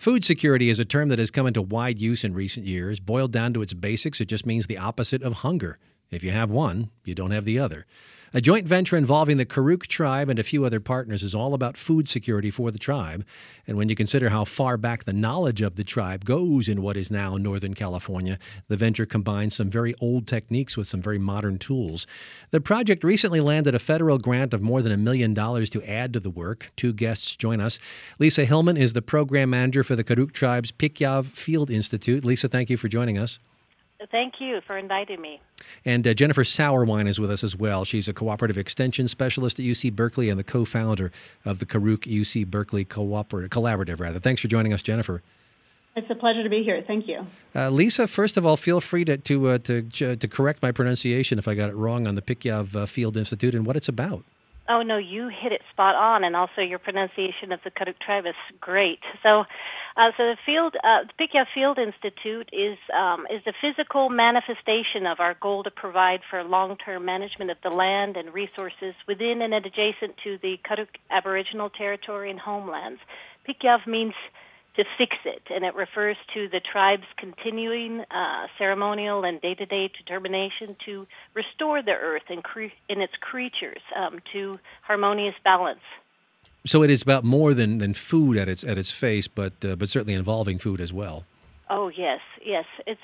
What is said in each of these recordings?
Food security is a term that has come into wide use in recent years. Boiled down to its basics, it just means the opposite of hunger. If you have one, you don't have the other. A joint venture involving the Karuk tribe and a few other partners is all about food security for the tribe. And when you consider how far back the knowledge of the tribe goes in what is now Northern California, the venture combines some very old techniques with some very modern tools. The project recently landed a federal grant of more than $1 million to add to the work. Two guests join us. Lisa Hillman is the program manager for the Karuk tribe's Piqua Field Institute. Lisa, thank you for joining us. Thank you for inviting me. And Jennifer Sauerwein is with us as well. She's a cooperative extension specialist at UC Berkeley and the co-founder of the Karuk UC Berkeley Collaborative. Thanks for joining us, Jennifer. It's a pleasure to be here. Thank you. Lisa, first of all, feel free to correct my pronunciation if I got it wrong on the Piqua Field Institute and what it's about. Oh, no, you hit it spot on, and also your pronunciation of the Karuk tribe is great. So the Piqua Field Institute is the physical manifestation of our goal to provide for long-term management of the land and resources within and adjacent to the Karuk Aboriginal territory and homelands. Piqua means to fix it, and it refers to the tribe's continuing ceremonial and day-to-day determination to restore the earth and its creatures to harmonious balance. So it is about more than food at its face, but certainly involving food as well. Oh yes. It's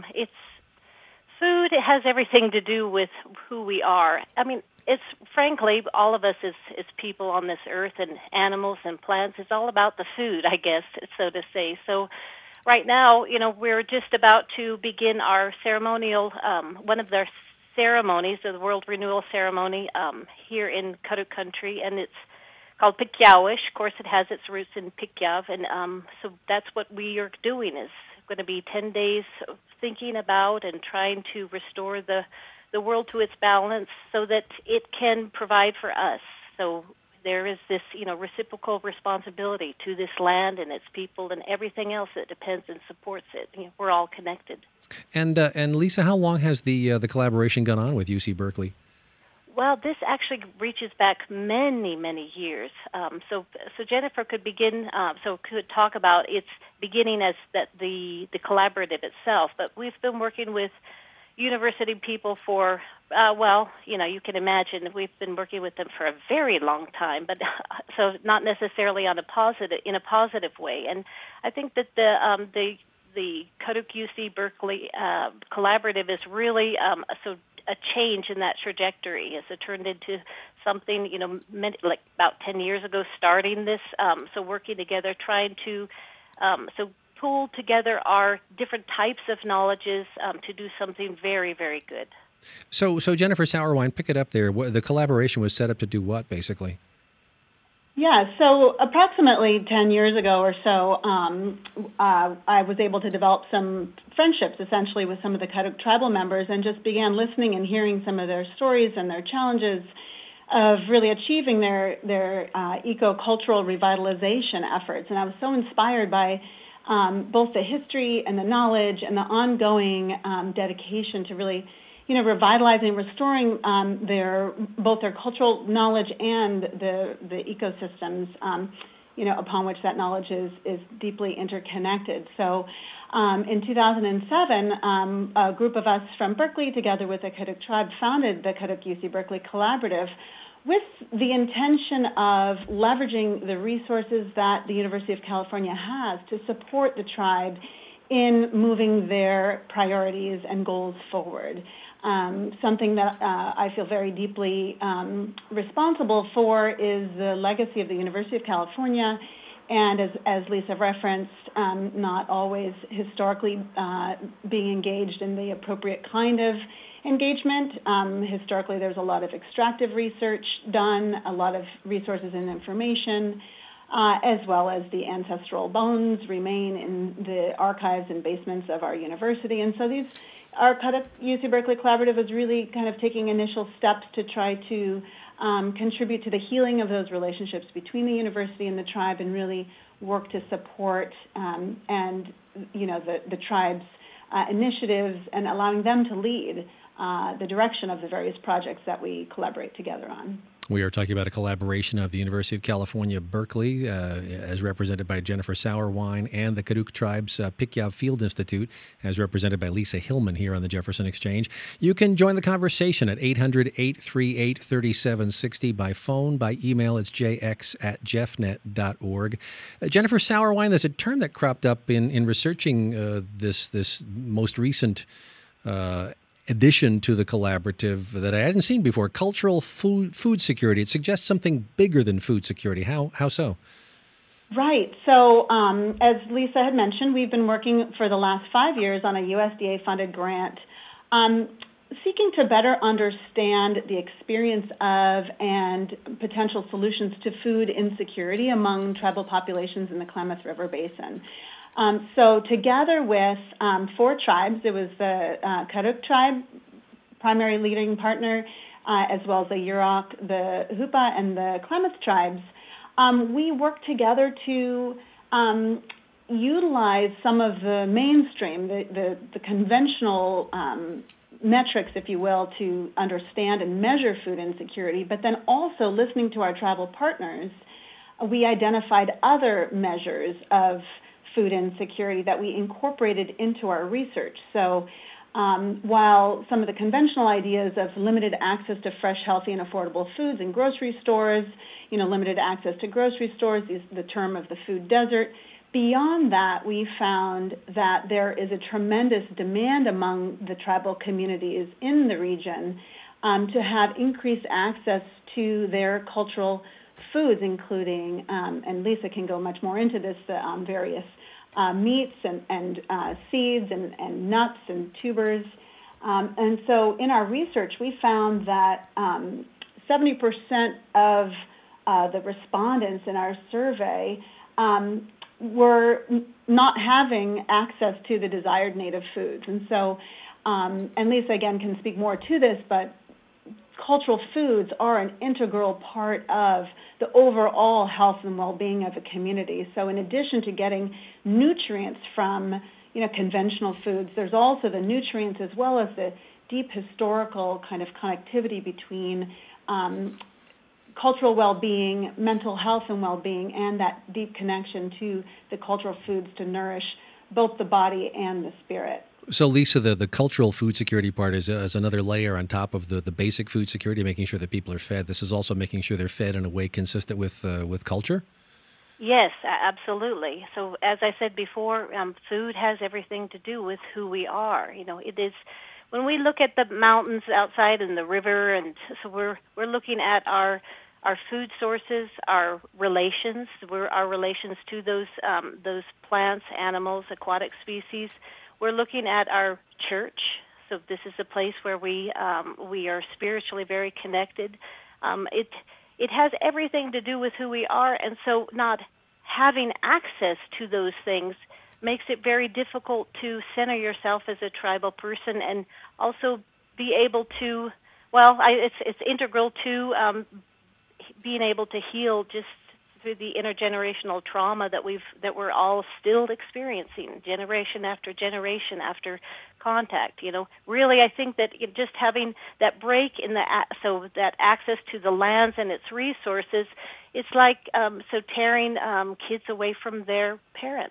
food. It has everything to do with who we are. I mean, it's frankly, all of us as people on this earth and animals and plants, it's all about the food, I guess, so to say. So right now, we're just about to begin our ceremonial, one of their ceremonies, the World Renewal Ceremony here in Karuk country, and it's called Piqua-ish. Of course, it has its roots in Piqua, and so that's what we are doing is going to be 10 days of thinking about and trying to restore the world to its balance so that it can provide for us. So there is this, reciprocal responsibility to this land and its people and everything else that depends and supports it. We're all connected. And Lisa, how long has the collaboration gone on with UC Berkeley? Well, this actually reaches back many, many years. So Jennifer could could talk about its beginning as the collaborative itself. But we've been working with university people for, you can imagine we've been working with them for a very long time, but so not necessarily in a positive way. And I think that the Karuk UC Berkeley collaborative is really a change in that trajectory. As it turned into something, like about 10 years ago, starting this, so working together, trying to pull together our different types of knowledges to do something very, very good. So Jennifer Sauerwein, pick it up there. The collaboration was set up to do what, basically? Yeah, so approximately 10 years ago or so, I was able to develop some friendships, essentially, with some of the Karuk tribal members and just began listening and hearing some of their stories and their challenges of really achieving their eco-cultural revitalization efforts. And I was so inspired by both the history and the knowledge and the ongoing dedication to really, revitalizing, restoring both their cultural knowledge and the ecosystems, upon which that knowledge is deeply interconnected. So in 2007, a group of us from Berkeley, together with the Karuk tribe, founded the Karuk UC Berkeley Collaborative, with the intention of leveraging the resources that the University of California has to support the tribe in moving their priorities and goals forward. Something that I feel very deeply responsible for is the legacy of the University of California, and as Lisa referenced, not always historically being engaged in the appropriate kind of engagement. Historically, there's a lot of extractive research done, a lot of resources and information, as well as the ancestral bones remain in the archives and basements of our university. And so our Karuk UC Berkeley Collaborative is really kind of taking initial steps to try to contribute to the healing of those relationships between the university and the tribe and really work to support the tribe's initiatives and allowing them to lead the direction of the various projects that we collaborate together on. We are talking about a collaboration of the University of California, Berkeley, as represented by Jennifer Sauerwein, and the Karuk Tribe's Pikyab Field Institute, as represented by Lisa Hillman here on the Jefferson Exchange. You can join the conversation at 800-838-3760 by phone, by email. It's jx@jeffnet.org. Jennifer Sauerwein, there's a term that cropped up in researching this most recent addition to the collaborative that I hadn't seen before, cultural food security. It suggests something bigger than food security. How so? Right. So as Lisa had mentioned, we've been working for the last 5 years on a USDA-funded grant seeking to better understand the experience of and potential solutions to food insecurity among tribal populations in the Klamath River Basin. So together with 4 tribes, it was the Karuk tribe, primary leading partner, as well as the Yurok, the Hupa, and the Klamath tribes, we worked together to utilize some of the mainstream, the conventional metrics, if you will, to understand and measure food insecurity, but then also listening to our tribal partners, we identified other measures of food insecurity that we incorporated into our research. So while some of the conventional ideas of limited access to fresh, healthy, and affordable foods in grocery stores, limited access to grocery stores is the term of the food desert, beyond that, we found that there is a tremendous demand among the tribal communities in the region to have increased access to their cultural foods, including, and Lisa can go much more into this, various meats and seeds and nuts and tubers. And so in our research, we found that 70% of the respondents in our survey were not having access to the desired native foods. And so, and Lisa, again, can speak more to this, but cultural foods are an integral part of the overall health and well-being of a community. So in addition to getting nutrients from, conventional foods, there's also the nutrients as well as the deep historical kind of connectivity between cultural well-being, mental health and well-being, and that deep connection to the cultural foods to nourish both the body and the spirit. So, Lisa, the cultural food security part is another layer on top of the basic food security, making sure that people are fed. This is also making sure they're fed in a way consistent with culture? Yes, absolutely. So, as I said before, food has everything to do with who we are. It is when we look at the mountains outside and the river, and so we're looking at our food sources, our relations, our relations to those plants, animals, aquatic species. We're looking at our church, so this is a place where we are spiritually very connected. It has everything to do with who we are, and so not having access to those things makes it very difficult to center yourself as a tribal person, and also be able to. It's integral to being able to heal just through the intergenerational trauma that we're all still experiencing, generation after generation after contact. Really, I think that just having that break in so that access to the lands and its resources, it's like tearing kids away from their parents.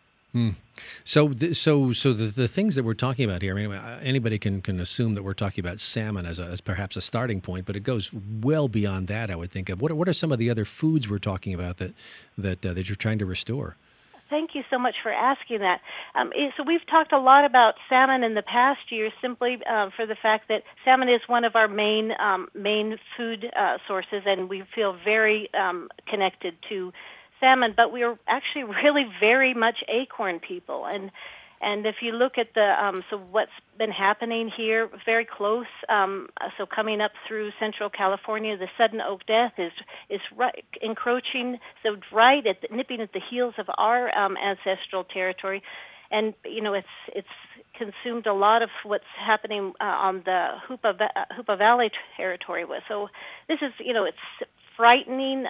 So the things that we're talking about here, I mean, anybody can assume that we're talking about salmon as perhaps a starting point, but it goes well beyond that, I would think of. What are some of the other foods we're talking about that you're trying to restore? Thank you so much for asking that. So we've talked a lot about salmon in the past years, simply for the fact that salmon is one of our main food sources, and we feel very connected to salmon, but we are actually really very much acorn people, and if you look at so what's been happening here, very close, so coming up through Central California, the sudden oak death is right, encroaching, so right nipping at the heels of our ancestral territory, and it's consumed a lot of what's happening on the Hupa Valley territory. So this is it's frightening.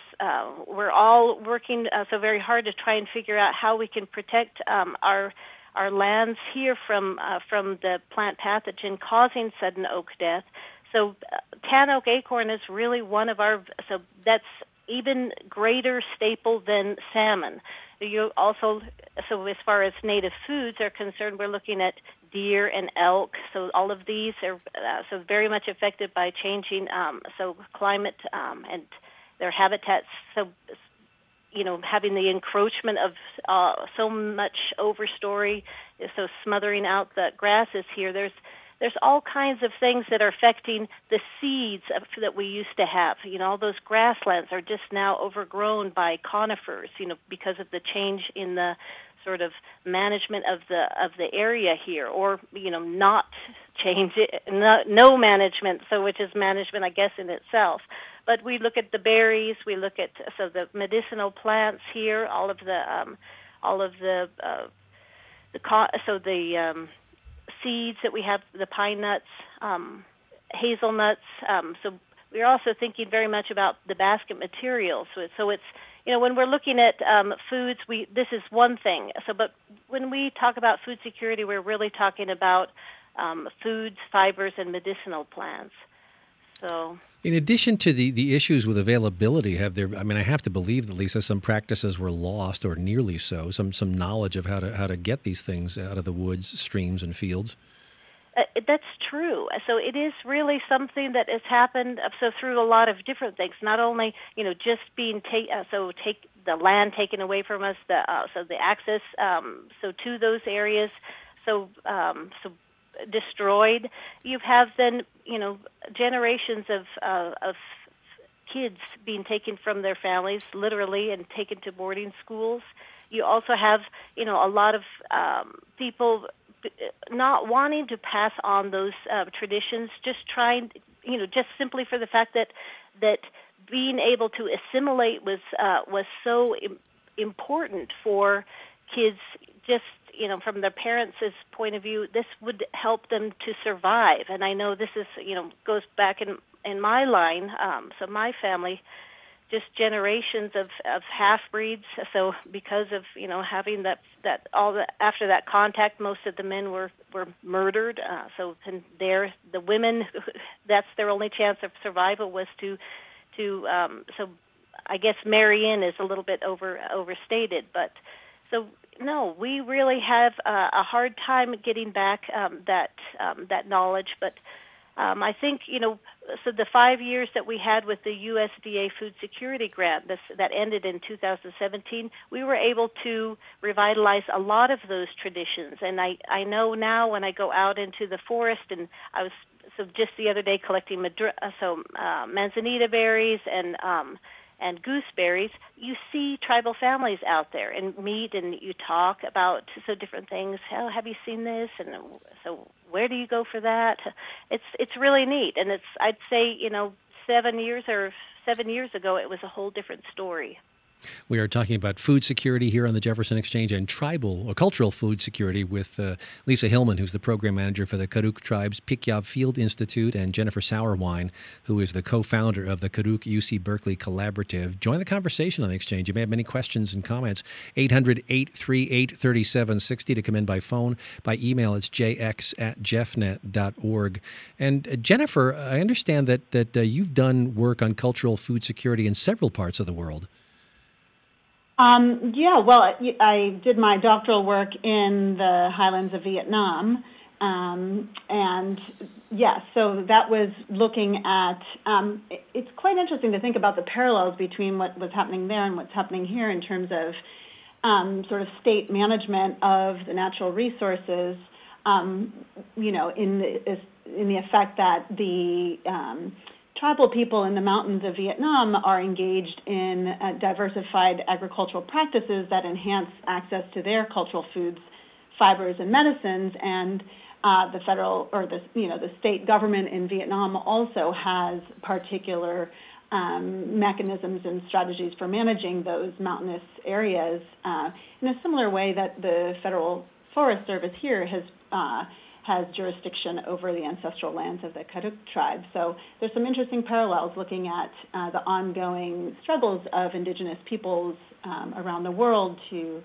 We're all working so very hard to try and figure out how we can protect our our lands here from the plant pathogen causing sudden oak death. So tan oak acorn is really one of our, so that's even greater staple than salmon. You also, so as far as native foods are concerned, we're looking at deer and elk. So all of these are so very much affected by changing so climate and their habitats. So having the encroachment of so much overstory, so smothering out the grasses here. There's all kinds of things that are affecting the seeds that we used to have. All those grasslands are just now overgrown by conifers, because of the change in the sort of management of the area here, or not change it, no management. So which is management, I guess, in itself. But we look at the berries, we look at the medicinal plants here, all of the seeds that we have, the pine nuts, hazelnuts. So we're also thinking very much about the basket materials. So it's when we're looking at foods, this is one thing. But when we talk about food security, we're really talking about foods, fibers, and medicinal plants. So, in addition to the issues with availability, I have to believe that, Lisa, some practices were lost or nearly so. Some knowledge of how to get these things out of the woods, streams, and fields. That's true. So it is really something that has happened. So through a lot of different things, not only just being take the land taken away from us, the access to those areas, so destroyed. You have then generations of kids being taken from their families, literally, and taken to boarding schools. You also have a lot of people not wanting to pass on those traditions, just trying, just simply for the fact that being able to assimilate was so important for kids. Just from their parents' point of view, this would help them to survive. And I know this is goes back in my line. So my family, just generations of half breeds. So because of having that after that contact, most of the men were murdered. So the women, that's their only chance of survival was to so I guess marry in is a little bit overstated, but so. No, we really have a hard time getting back that knowledge. But I think, so the 5 years that we had with the USDA Food Security Grant that ended in 2017, we were able to revitalize a lot of those traditions. And I know now when I go out into the forest, and I was just the other day collecting manzanita berries and gooseberries, you see tribal families out there and meet, and you talk about different things. Oh, have you seen this? And so where do you go for that? It's really neat, and I'd say 7 years ago it was a whole different story. We are talking about food security here on the Jefferson Exchange and tribal or cultural food security with Lisa Hillman, who's the program manager for the Karuk Tribes Piqua Field Institute, and Jennifer Sauerwein, who is the co-founder of the Karuk UC Berkeley Collaborative. Join the conversation on the Exchange. You may have many questions and comments. 800-838-3760 to come in by phone. By email, it's jx@jeffnet.org. And Jennifer, I understand that you've done work on cultural food security in several parts of the world. I did my doctoral work in the highlands of Vietnam, so that was looking at, it's quite interesting to think about the parallels between what was happening there and what's happening here in terms of sort of state management of the natural resources, in the effect that the tribal people in the mountains of Vietnam are engaged in diversified agricultural practices that enhance access to their cultural foods, fibers, and medicines. And the federal or the state government in Vietnam also has particular mechanisms and strategies for managing those mountainous areas in a similar way that the Federal Forest Service here has jurisdiction over the ancestral lands of the Karuk tribe. So there's some interesting parallels looking at the ongoing struggles of indigenous peoples around the world to,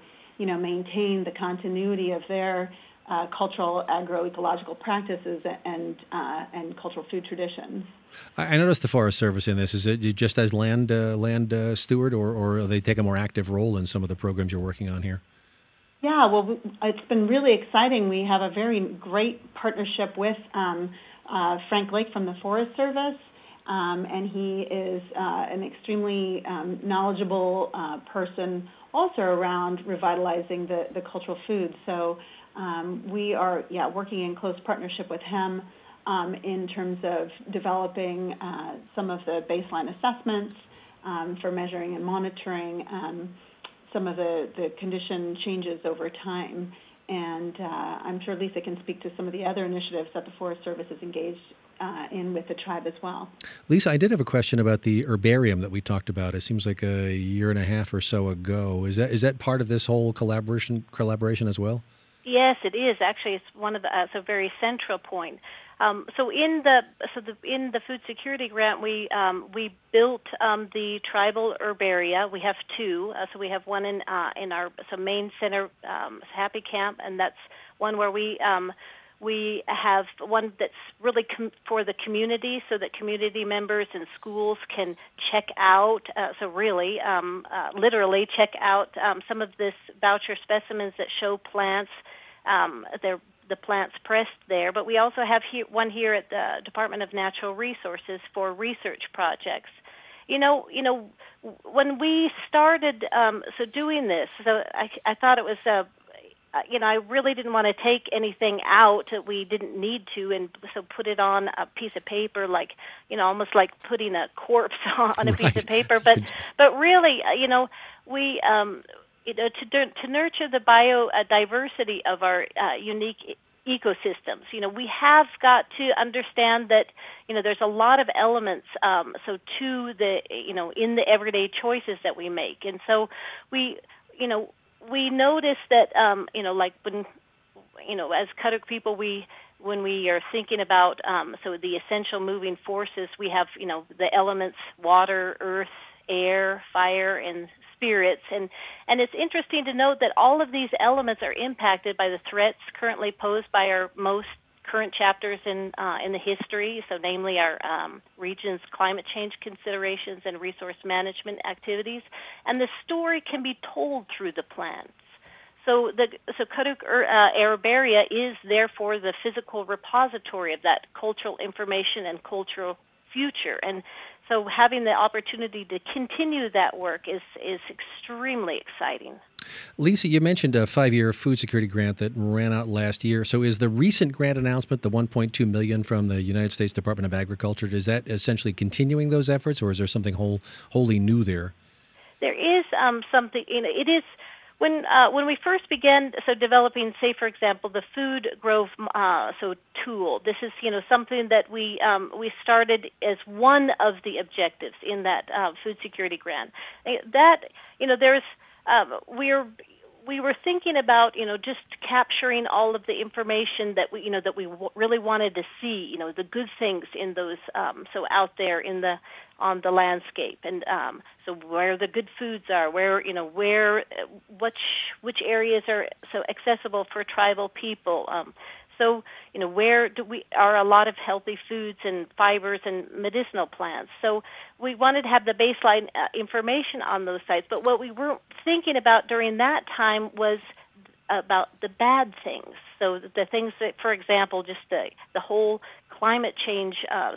maintain the continuity of their cultural agroecological practices and cultural food traditions. I noticed the Forest Service in this. Is it just as land steward, or they take a more active role in some of the programs you're working on here? Yeah, well, it's been really exciting. We have a very great partnership with Frank Lake from the Forest Service, and he is an extremely knowledgeable person also around revitalizing the cultural foods. So we are, working in close partnership with him in terms of developing some of the baseline assessments for measuring and monitoring some of the condition changes over time. And I'm sure Lisa can speak to some of the other initiatives that the Forest Service is engaged in with the tribe as well. Lisa, I did have a question about the herbarium that we talked about. It seems like a year and a half or so ago. Is that part of this whole collaboration as well? Yes, it is. Actually, it's one of the it's a very central point. So in the food security grant, we built the tribal herbaria. We have two. So we have one in our main center, Happy Camp, and that's one where we have one that's really for the community, so that community members and schools can check out. Literally check out some of this voucher specimens that show plants. The plants pressed there, but we also have one here at the Department of Natural Resources for research projects. When we started doing this, I thought it was I really didn't want to take anything out that we didn't need to, and so put it on a piece of paper, almost like putting a corpse on a piece of paper. But really, we. To nurture the biodiversity of our unique ecosystems, we have got to understand that, there's a lot of elements, to the, in the everyday choices that we make. And so we notice that, as Kuduk people, when we are thinking about, the essential moving forces, we have, the elements, water, earth, air, fire, and spirits, and it's interesting to note that all of these elements are impacted by the threats currently posed by our most current chapters in the history, so namely our region's climate change considerations and resource management activities, and the story can be told through the plants. So Kuduk herbaria is therefore the physical repository of that cultural information and cultural future, and so having the opportunity to continue that work is extremely exciting. Lisa, you mentioned a 5-year food security grant that ran out last year. So is the recent grant announcement, the $1.2 million from the United States Department of Agriculture, is that essentially continuing those efforts, or is there something wholly new there? There is something. It is. When we first began developing, say, for example, the Food Grove tool, this is something that we started as one of the objectives in that food security grant. That there's we were thinking about just capturing all of the information that we really wanted to see, the good things in those out there on the landscape, and so where the good foods are, which areas are so accessible for tribal people. Where are a lot of healthy foods and fibers and medicinal plants? So we wanted to have the baseline information on those sites. But what we weren't thinking about during that time was about the bad things. So the things that, for example, just the whole climate change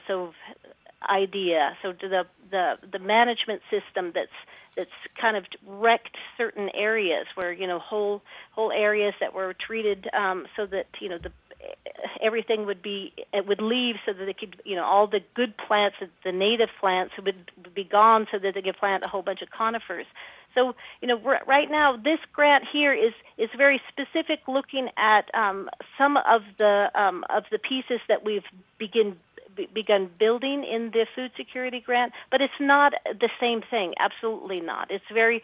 idea. So the management system that's kind of wrecked certain areas where whole areas that were treated so that everything would leave, so that they could all the good plants, the native plants would be gone, so that they could plant a whole bunch of conifers. So right now this grant here is very specific, looking at some of the pieces that we've begun building in the food security grant, but it's not the same thing. Absolutely not. It's very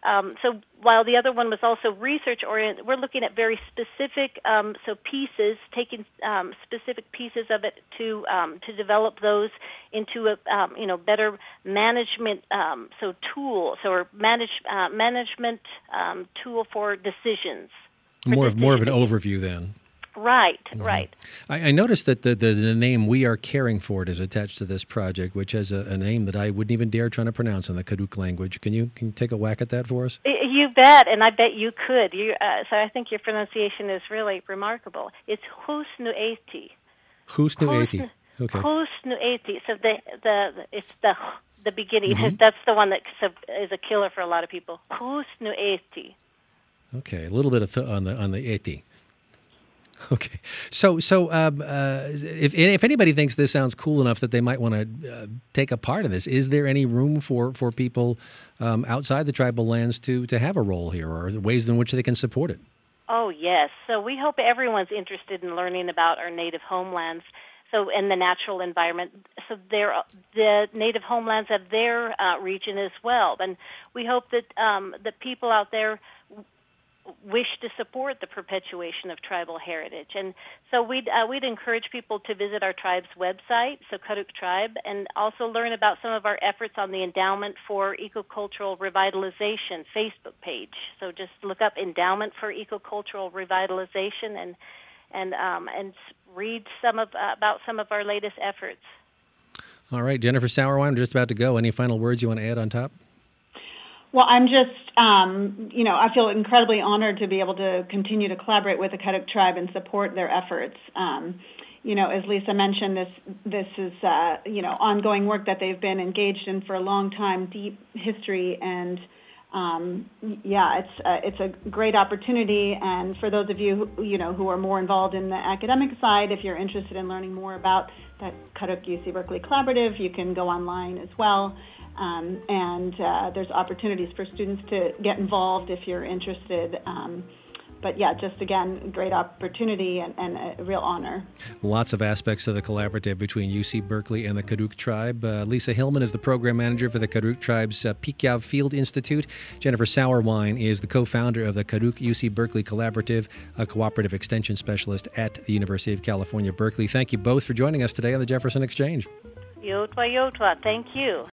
So while the other one was also research-oriented, we're looking at very specific pieces, taking specific pieces of it to develop those into a better management tools or management tool for decisions. More of an overview then. Right, right. I noticed that the name "We Are Caring For It" is attached to this project, which has a name that I wouldn't even dare try to pronounce in the Karuk language. Can you take a whack at that for us? You bet, and I bet you could. So I think your pronunciation is really remarkable. It's Husnu'eti. Husnu'eti. Okay. Husnu'eti. So it's the beginning. Mm-hmm. That's the one that is a killer for a lot of people. Husnu'eti. Okay, a little bit of on the eti. Okay, so if anybody thinks this sounds cool enough that they might want to take a part in this, is there any room for people outside the tribal lands to have a role here, or ways in which they can support it? Oh yes, so we hope everyone's interested in learning about our native homelands. So in the natural environment, so the native homelands have their region as well, and we hope that the people out there wish to support the perpetuation of tribal heritage. And so we'd encourage people to visit our tribe's website, so Karuk Tribe, and also learn about some of our efforts on the Endowment for Ecocultural Revitalization Facebook page. So just look up Endowment for Ecocultural Revitalization and read about some of our latest efforts. All right, Jennifer Sauerwein, I'm just about to go. Any final words you want to add on top? Well, I'm just, I feel incredibly honored to be able to continue to collaborate with the Karuk Tribe and support their efforts. As Lisa mentioned, this is, ongoing work that they've been engaged in for a long time, deep history, and it's a great opportunity. And for those of you who are more involved in the academic side, if you're interested in learning more about that Karuk UC Berkeley Collaborative, you can go online as well. There's opportunities for students to get involved if you're interested. Just again, great opportunity and a real honor. Lots of aspects of the collaborative between UC Berkeley and the Karuk Tribe. Lisa Hillman is the program manager for the Karuk Tribe's Pikyab Field Institute. Jennifer Sauerwein is the co-founder of the Karuk UC Berkeley Collaborative, a cooperative extension specialist at the University of California, Berkeley. Thank you both for joining us today on the Jefferson Exchange. Yotwa, Yotwa. Thank you.